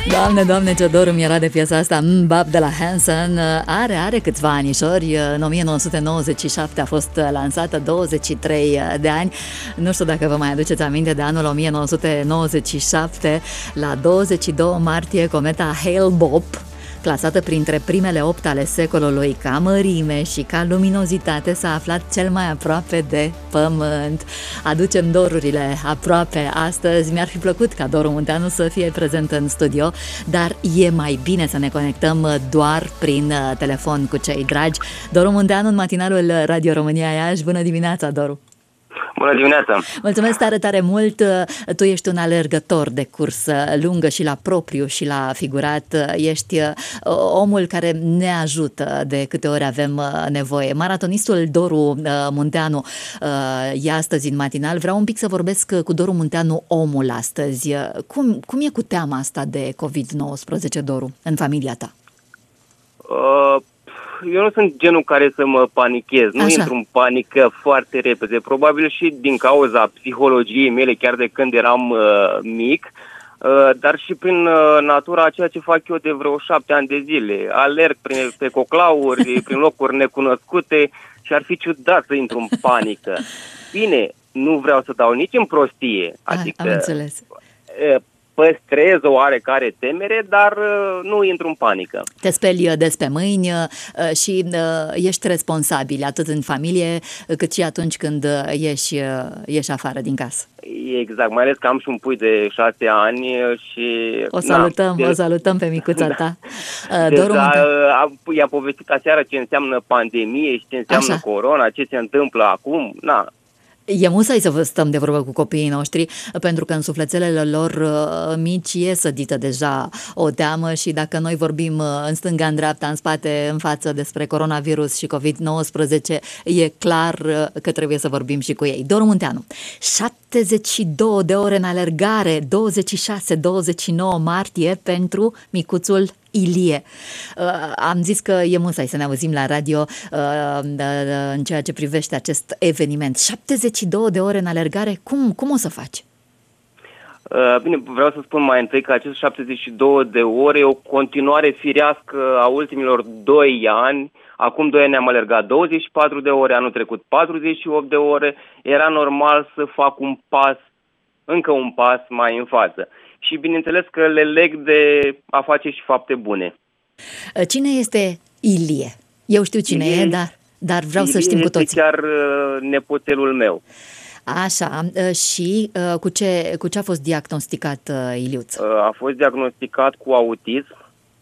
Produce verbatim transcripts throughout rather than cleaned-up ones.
Doamne, doamne, ce dor îmi era de piesa asta. Mbap de la Hanson. Are, are câțiva anișori. În o mie nouă sute nouăzeci și șapte a fost lansată, douăzeci și trei de ani. Nu știu dacă vă mai aduceți aminte de anul o mie nouă sute nouăzeci și șapte. La douăzeci și doi martie, cometa Hale-Bopp, clasată printre primele opt ale secolului ca mărime și ca luminozitate, s-a aflat cel mai aproape de Pământ. Aducem dorurile aproape astăzi. Mi-ar fi plăcut ca Doru Munteanu să fie prezent în studio, dar e mai bine să ne conectăm doar prin telefon cu cei dragi. Doru Munteanu în matinalul Radio România Iași. Bună dimineața, Doru! Bună dimineața! Mulțumesc tare, tare mult! Tu ești un alergător de cursă lungă și la propriu și la figurat. Ești omul care ne ajută de câte ori avem nevoie. Maratonistul Doru Munteanu e astăzi în matinal. Vreau un pic să vorbesc cu Doru Munteanu, omul astăzi. Cum, cum e cu teama asta de covid nouăsprezece, Doru, în familia ta? Uh... Eu nu sunt genul care să mă panichez, nu Așa. intru în panică foarte repede, probabil și din cauza psihologiei mele chiar de când eram uh, mic, uh, dar și prin uh, natura a ceea ce fac eu de vreo șapte ani de zile. Alerg prin, pe coclauri, prin locuri necunoscute și ar fi ciudat să intru în panică. Bine, nu vreau să dau nici în prostie, adică... Am înțeles. Uh, păstrez o oarecare temere, dar uh, nu intru în panică. Te speli des pe mâini uh, și uh, ești responsabil atât în familie cât și atunci când uh, ieși, uh, ieși afară din casă. Exact, mai ales că am și un pui de șase ani și... O salutăm, na, de... o salutăm pe micuța ta. Da. Doru Munteanu i-a povestit aseară ce înseamnă pandemie și ce înseamnă Așa. corona, ce se întâmplă acum, na... E musai să vă stăm de vorbă cu copiii noștri, pentru că în sufletelele lor mici e sădită deja o teamă și dacă noi vorbim în stânga, în dreapta, în spate, în față despre coronavirus și covid nouăsprezece, e clar că trebuie să vorbim și cu ei. Doru Munteanu, șaptezeci și două de ore în alergare, douăzeci și șase douăzeci și nouă martie pentru micuțul Ilie. Uh, am zis că e musai să ne auzim la radio uh, în ceea ce privește acest eveniment. șaptezeci și două de ore în alergare, cum, cum o să faci? Uh, bine, vreau să spun mai întâi că acest șaptezeci și două de ore e o continuare firească a ultimilor doi ani. Acum doi ani am alergat douăzeci și patru de ore, anul trecut patruzeci și opt de ore. Era normal să fac un pas, încă un pas mai în față. Și bineînțeles că le leg de a face și fapte bune. Cine este Ilie? Eu știu cine Ilie, e, dar, dar vreau Ilie să știm cu toții. Este chiar nepoțelul meu. Așa, și cu ce, cu ce a fost diagnosticat Iliuț? A fost diagnosticat cu autism.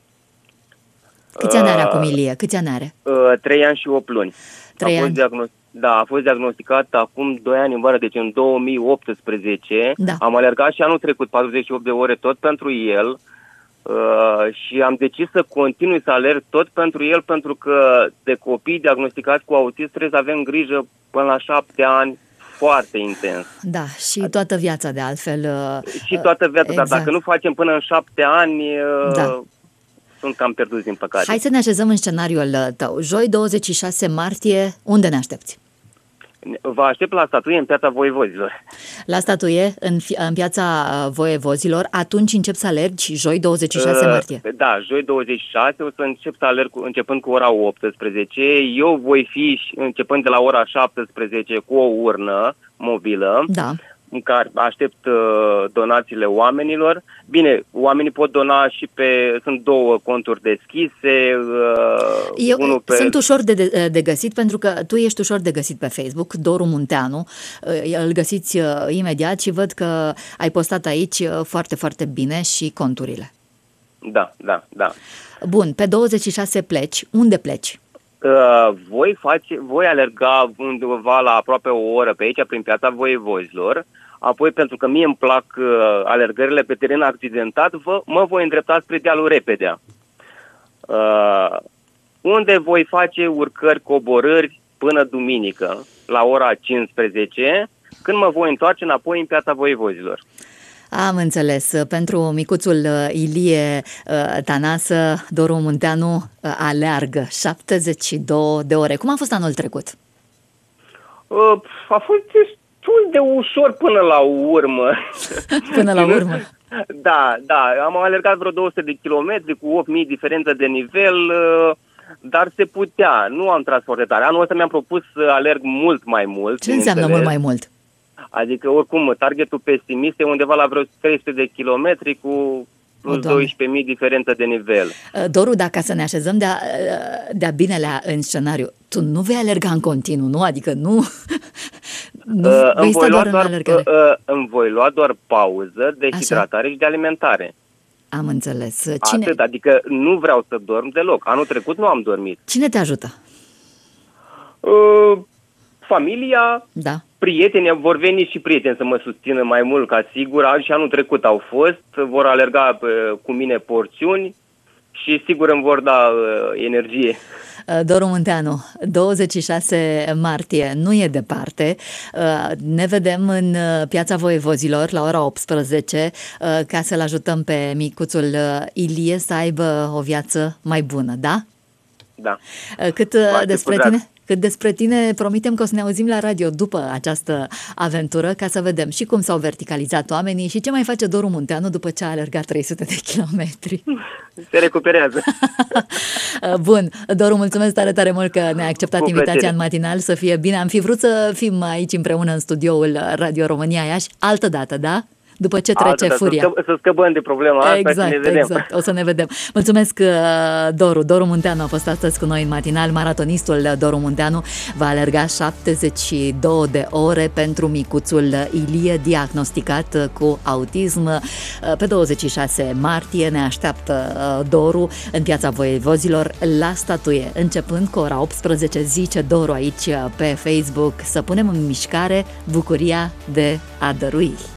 Câți ani are acum Ilie? Câți ani are? Trei ani și opt luni. Trei ani? Diagnost... Da, a fost diagnosticat acum doi ani în vară, deci în două mii optsprezece. Da. Am alergat și anul trecut patruzeci și opt de ore tot pentru el uh, și am decis să continui să alerg tot pentru el, pentru că de copii diagnosticați cu autism trebuie să avem grijă până la șapte ani foarte intens. Da, și toată viața de altfel. Uh, și toată viața, exact. Dar dacă nu facem până în șapte ani... Uh, da. Sunt cam pierduți, din păcate. Hai să ne așezăm în scenariul tău. Joi, douăzeci și șase martie, unde ne aștepți? Vă aștept la statuie în Piața Voievozilor. La statuie, în, în Piața Voievozilor, atunci încep să alergi, joi douăzeci și șase martie? Da, joi douăzeci și șase o să încep să alerg începând cu ora optsprezece. Eu voi fi începând de la ora șaptesprezece cu o urnă mobilă. Da. În care aștept uh, donațiile oamenilor. Bine, oamenii pot dona și pe... Sunt două conturi deschise. Uh, Eu, unul pe... Sunt ușor de, de, de găsit, pentru că tu ești ușor de găsit pe Facebook, Doru Munteanu. Uh, îl găsiți uh, imediat și văd că ai postat aici uh, foarte, foarte bine și conturile. Da, da, da. Bun, pe douăzeci și șase pleci. Unde pleci? Uh, voi face, voi alerga undeva la aproape o oră pe aici, prin Piața Voievozilor. Apoi, pentru că mie îmi plac uh, alergările pe teren accidentat, vă, mă voi îndrepta spre dealul Repedea, uh, unde voi face urcări, coborâri până duminică, la ora cincisprezece, când mă voi întoarce înapoi în Piața Voievozilor. Am înțeles. Pentru micuțul Ilie Tănasă, Doru Munteanu aleargă șaptezeci și două de ore. Cum a fost anul trecut? Uh, a fost destul de ușor până la urmă. Până la urmă. Da, da, am alergat vreo două sute de kilometri cu opt mii diferență de nivel, dar se putea, nu am tras foarte tare. Anul ăsta mi-am propus să alerg mult mai mult. Ce înseamnă mult mai mult? Adică, oricum, targetul pesimist e undeva la vreo trei sute de kilometri cu plus doisprezece mii diferență de nivel. Doru, dacă să ne așezăm de-a, de-a binelea în scenariu, tu nu vei alerga în continuu, nu? Adică nu, nu uh, vei sta doar în alergare. Uh, uh, îmi voi lua doar pauză de hidratare și de alimentare. Am înțeles. Cine... Atât, adică nu vreau să dorm deloc. Anul trecut nu am dormit. Cine te ajută? Uh, familia, da. Prieteni, vor veni și prieteni să mă susțină mai mult ca sigur. Și anul trecut au fost, vor alerga uh, cu mine porțiuni și sigur îmi vor da uh, energie. Doru Munteanu, douăzeci și șase martie, nu e departe, ne vedem în Piața Voievozilor la ora optsprezece ca să-l ajutăm pe micuțul Ilie să aibă o viață mai bună, da? Da. Cât Foarte despre tine? Cât despre tine, promitem că o să ne auzim la radio după această aventură ca să vedem și cum s-au verticalizat oamenii și ce mai face Doru Munteanu după ce a alergat trei sute de kilometri. Se recuperează. Bun, Doru, mulțumesc tare, tare mult că ne-ai acceptat Cu invitația plăcere. în matinal, să fie bine. Am fi vrut să fim aici împreună în studioul Radio România Iași, altă dată, da? După ce trece Altă, furia. Să, scăp, să scăpăm de problema asta exact, și ne vedem. Exact, o să ne vedem. Mulțumesc, Doru. Doru Munteanu a fost astăzi cu noi în matinal. Maratonistul Doru Munteanu va alerga șaptezeci și două de ore pentru micuțul Ilie, diagnosticat cu autism. Pe douăzeci și șase martie ne așteaptă Doru în Piața Voievozilor la statuie. Începând cu ora optsprezece, zice Doru aici pe Facebook, să punem în mișcare bucuria de a dărui.